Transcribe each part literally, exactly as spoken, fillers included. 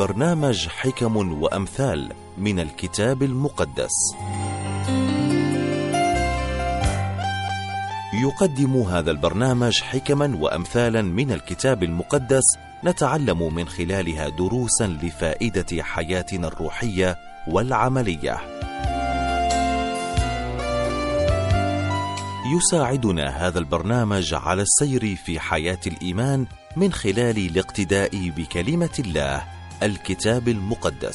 برنامج حكم وأمثال من الكتاب المقدس. يقدم هذا البرنامج حكما وأمثالا من الكتاب المقدس نتعلم من خلالها دروسا لفائدة حياتنا الروحية والعملية. يساعدنا هذا البرنامج على السير في حياة الإيمان من خلال الاقتداء بكلمة الله الكتاب المقدس.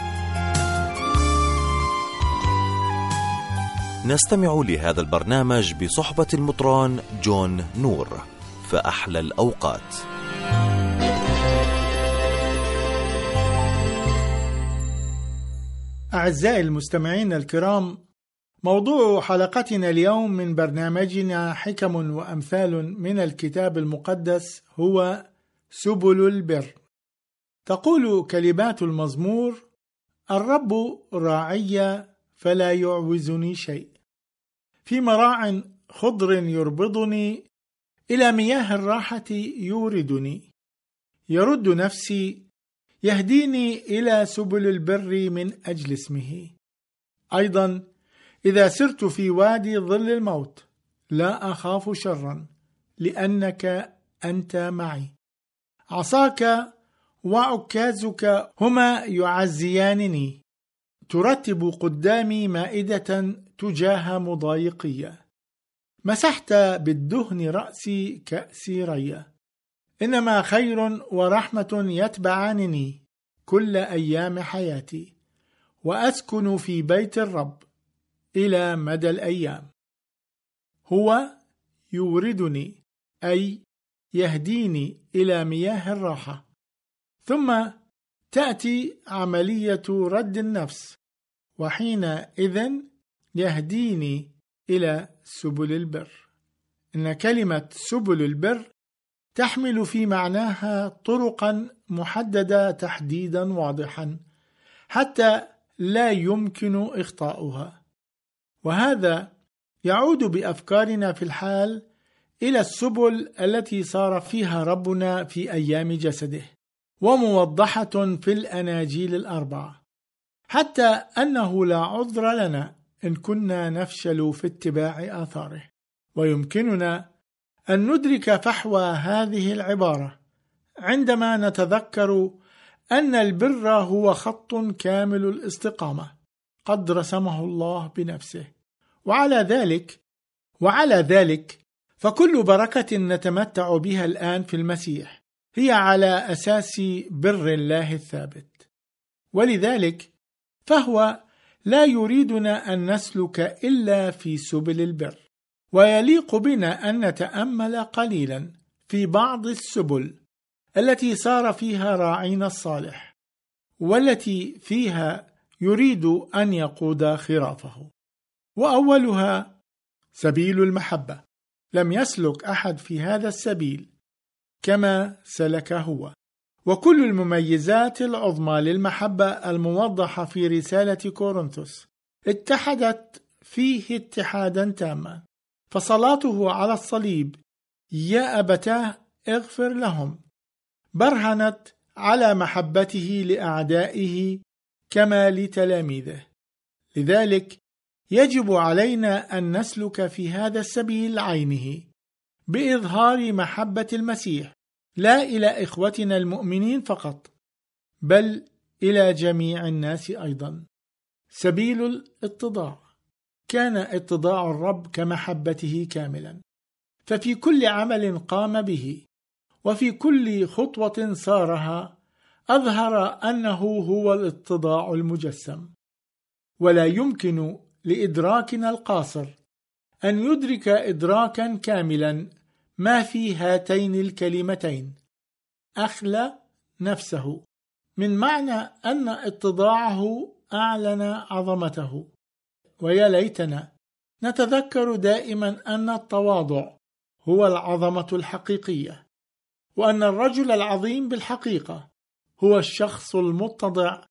نستمع لهذا البرنامج بصحبة المطران جون نور. فأحلى الأوقات. أعزائي المستمعين الكرام، موضوع حلقتنا اليوم من برنامجنا حكم وأمثال من الكتاب المقدس هو سبل البر. تقول كلمات المزمور: الرب راعي فلا يعوزني شيء، في مراع خضر يربضني، إلى مياه الراحة يوردني، يرد نفسي، يهديني إلى سبل البر من أجل اسمه. أيضا إذا سرت في وادي ظل الموت لا أخاف شرا، لأنك أنت معي، عصاك وعكازك هما يعزيانني، ترتب قدامي مائدة تجاه مضايقية، مسحت بالدهن رأسي كأسي ريا. إنما خير ورحمة يتبعانني كل أيام حياتي، وأسكن في بيت الرب إلى مدى الأيام. هو يوردني، أي يهديني إلى مياه الراحة، ثم تأتي عملية رد النفس، وحينئذ يهديني إلى سبل البر. إن كلمة سبل البر تحمل في معناها طرقا محددة تحديدا واضحا حتى لا يمكن إخطاؤها، وهذا يعود بأفكارنا في الحال إلى السبل التي صار فيها ربنا في أيام جسده، وموضحة في الأناجيل الأربعة، حتى أنه لا عذر لنا إن كنا نفشل في اتباع آثاره. ويمكننا أن ندرك فحوى هذه العبارة عندما نتذكر أن البر هو خط كامل الاستقامة قد رسمه الله بنفسه، وعلى ذلك وعلى ذلك فكل بركة نتمتع بها الآن في المسيح هي على أساس بر الله الثابت. ولذلك فهو لا يريدنا أن نسلك إلا في سبل البر، ويليق بنا أن نتأمل قليلا في بعض السبل التي صار فيها راعينا الصالح، والتي فيها يريد أن يقود خرافه. وأولها سبيل المحبة. لم يسلك أحد في هذا السبيل كما سلك هو، وكل المميزات العظمى للمحبة الموضحة في رسالة كورنثوس اتحدت فيه اتحادا تاما. فصلاته على الصليب: يا أبتاه اغفر لهم، برهنت على محبته لأعدائه كما لتلاميذه. لذلك يجب علينا أن نسلك في هذا السبيل عينه بإظهار محبة المسيح، لا إلى إخوتنا المؤمنين فقط، بل إلى جميع الناس أيضا. سبيل الاتضاع. كان اتضاع الرب كمحبته كاملا، ففي كل عمل قام به وفي كل خطوة صارها أظهر أنه هو الاتضاع المجسم. ولا يمكن لإدراكنا القاصر أن يدرك إدراكا كاملا ما في هاتين الكلمتين: أخلى نفسه، من معنى أن اتضاعه أعلن عظمته. ويا ليتنا نتذكر دائما أن التواضع هو العظمة الحقيقية، وأن الرجل العظيم بالحقيقة هو الشخص المتضع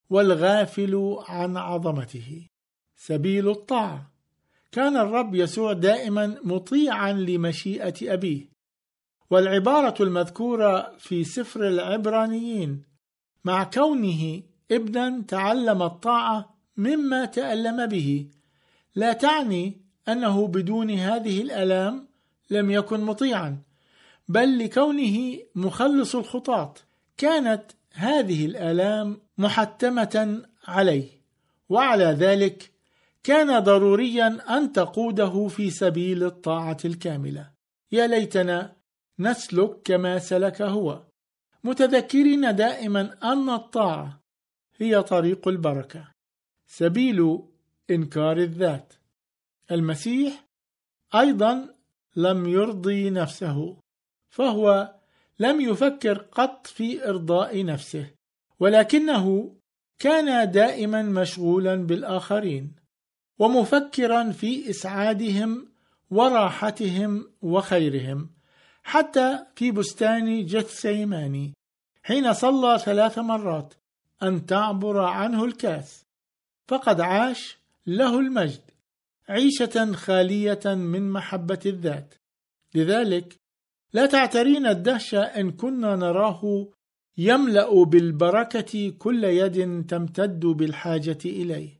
والغافل عن عظمته. سبيل الطاعة. كان الرب يسوع دائما مطيعا لمشيئة أبيه، والعبارة المذكورة في سفر العبرانيين مع كونه ابنا تعلم الطاعة مما تألم به، لا تعني أنه بدون هذه الآلام لم يكن مطيعا، بل لكونه مخلص الخطاة كانت هذه الآلام محتمة عليه، وعلى ذلك كان ضروريا أن تقوده في سبيل الطاعة الكاملة. يا ليتنا نسلك كما سلك هو، متذكرين دائما أن الطاعة هي طريق البركة، سبيل إنكار الذات. المسيح أيضا لم يرضي نفسه، فهو لم يفكر قط في إرضاء نفسه، ولكنه كان دائما مشغولا بالآخرين ومفكرا في إسعادهم وراحتهم وخيرهم، حتى في بستان جثسيماني حين صلى ثلاث مرات أن تعبر عنه الكاس، فقد عاش له المجد عيشة خالية من محبة الذات. لذلك لا تعترينا الدهشة إن كنا نراه يملأ بالبركة كل يد تمتد بالحاجة إليه.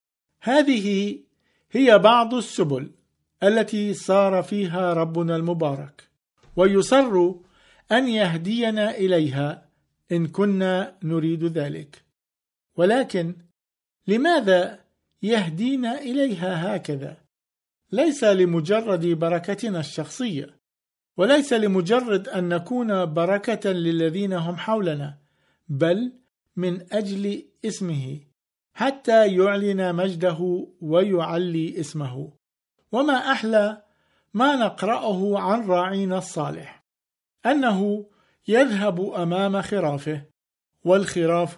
هذه هي بعض السبل التي سار فيها ربنا المبارك، ويصر أن يهدينا إليها إن كنا نريد ذلك. ولكن لماذا يهدينا إليها هكذا؟ ليس لمجرد بركتنا الشخصية، وليس لمجرد أن نكون بركة للذين هم حولنا، بل من أجل اسمه، حتى يعلن مجده ويعلي اسمه. وما أحلى ما نقرأه عن راعينا الصالح، أنه يذهب أمام خرافه والخراف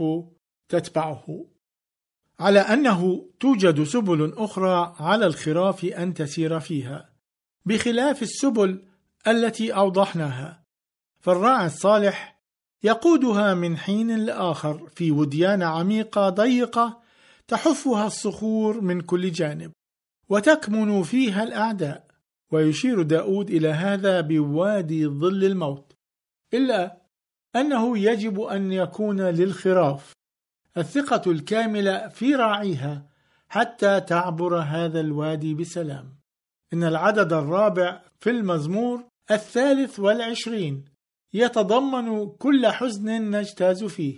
تتبعه، على أنه توجد سبل أخرى على الخراف أن تسير فيها بخلاف السبل التي أوضحناها. فالراعي الصالح يقودها من حين لآخر في وديان عميقة ضيقة تحفها الصخور من كل جانب وتكمن فيها الأعداء. ويشير داود إلى هذا بوادي ظل الموت، إلا أنه يجب أن يكون للخراف الثقة الكاملة في راعيها حتى تعبر هذا الوادي بسلام. إن العدد الرابع في المزمور الثالث والعشرين يتضمن كل حزن نجتاز فيه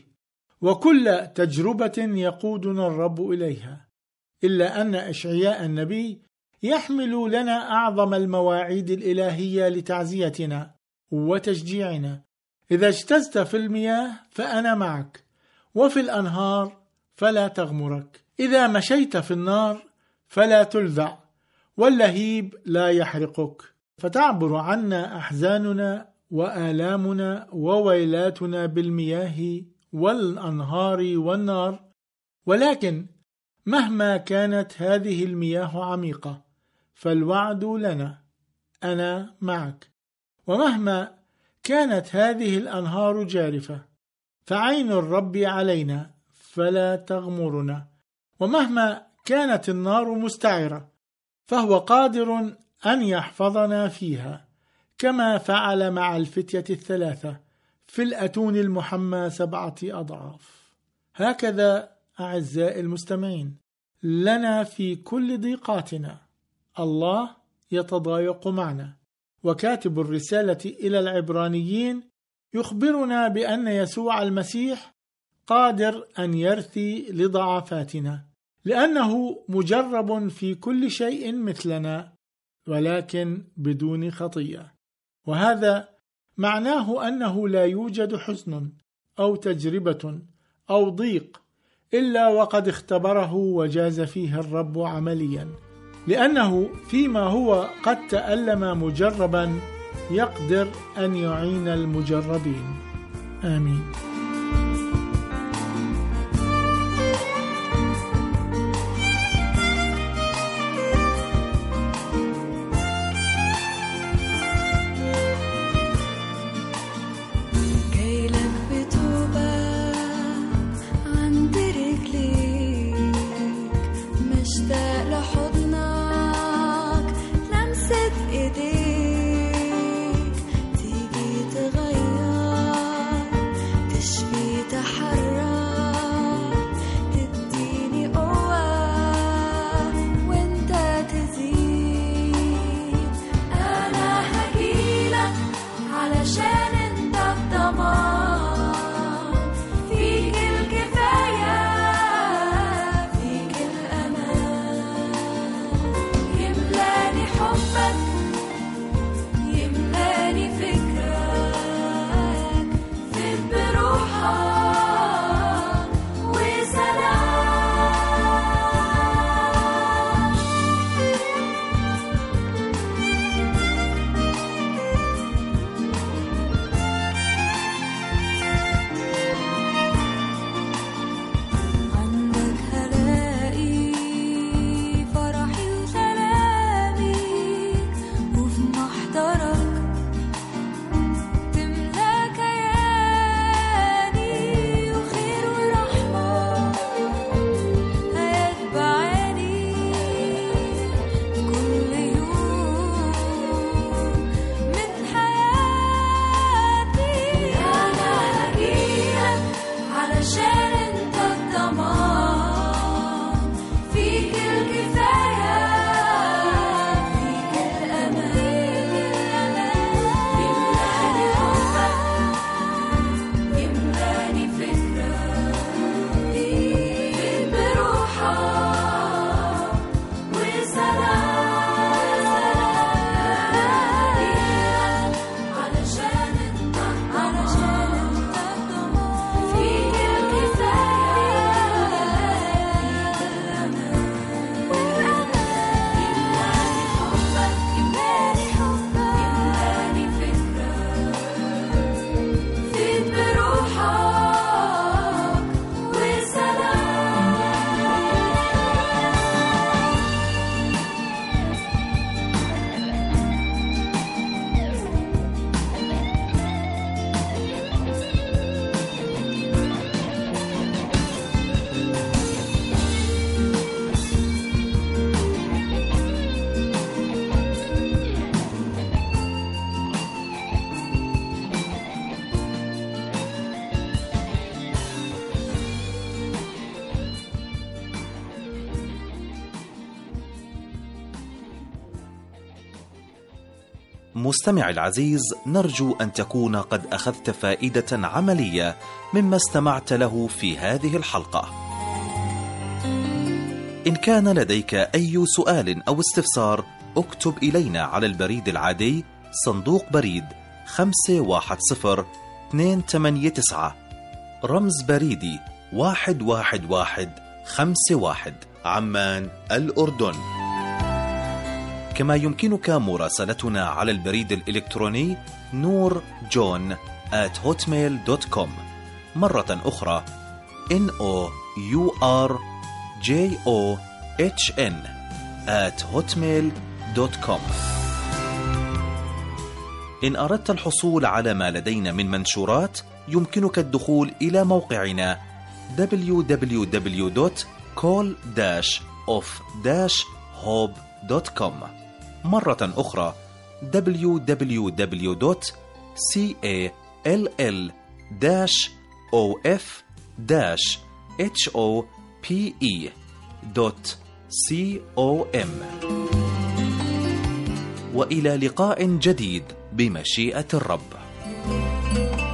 وكل تجربة يقودنا الرب إليها، إلا أن إشعياء النبي يحمل لنا أعظم المواعيد الإلهية لتعزيتنا وتشجيعنا. إذا اجتزت في المياه فأنا معك، وفي الأنهار فلا تغمرك، إذا مشيت في النار فلا تلذع، واللهيب لا يحرقك. فتعبر عنا أحزاننا وآلامنا وويلاتنا بالمياه والأنهار والنار، ولكن مهما كانت هذه المياه عميقة فالوعد لنا أنا معك، ومهما كانت هذه الأنهار جارفة فعين الرب علينا فلا تغمرنا، ومهما كانت النار مستعرة فهو قادر أن يحفظنا فيها، كما فعل مع الفتية الثلاثة في الأتون المحمى سبعة أضعاف. هكذا أعزائي المستمعين، لنا في كل ضيقاتنا الله يتضايق معنا. وكاتب الرسالة إلى العبرانيين يخبرنا بأن يسوع المسيح قادر أن يرثي لضعفاتنا، لأنه مجرب في كل شيء مثلنا ولكن بدون خطيئة. وهذا معناه أنه لا يوجد حزن أو تجربة أو ضيق إلا وقد اختبره وجاز فيه الرب عمليا، لأنه فيما هو قد تألم مجربا يقدر أن يعين المجربين. آمين. تشفي مستمع العزيز، نرجو أن تكون قد أخذت فائدة عملية مما استمعت له في هذه الحلقة. إن كان لديك أي سؤال أو استفسار اكتب إلينا على البريد العادي صندوق بريد خمسة واحد صفر اثنين ثمانية تسعة، رمز بريدي واحد واحد واحد خمسة واحد، عمان الأردن. كما يمكنك مراسلتنا على البريد الإلكتروني نور جون آت هوتميل دوت كوم، مرة أخرى إن أو يو آر جي أو إتش إن آت هوتميل دوت كوم. إن أردت الحصول على ما لدينا من منشورات يمكنك الدخول إلى موقعنا دبليو دبليو دبليو دوت كول داش أوف داش هوب دوت كوم، مرة أخرى دبليو دبليو دبليو دوت كول داش أوف داش هوب دوت كوم. وإلى لقاء جديد بمشيئة الرب.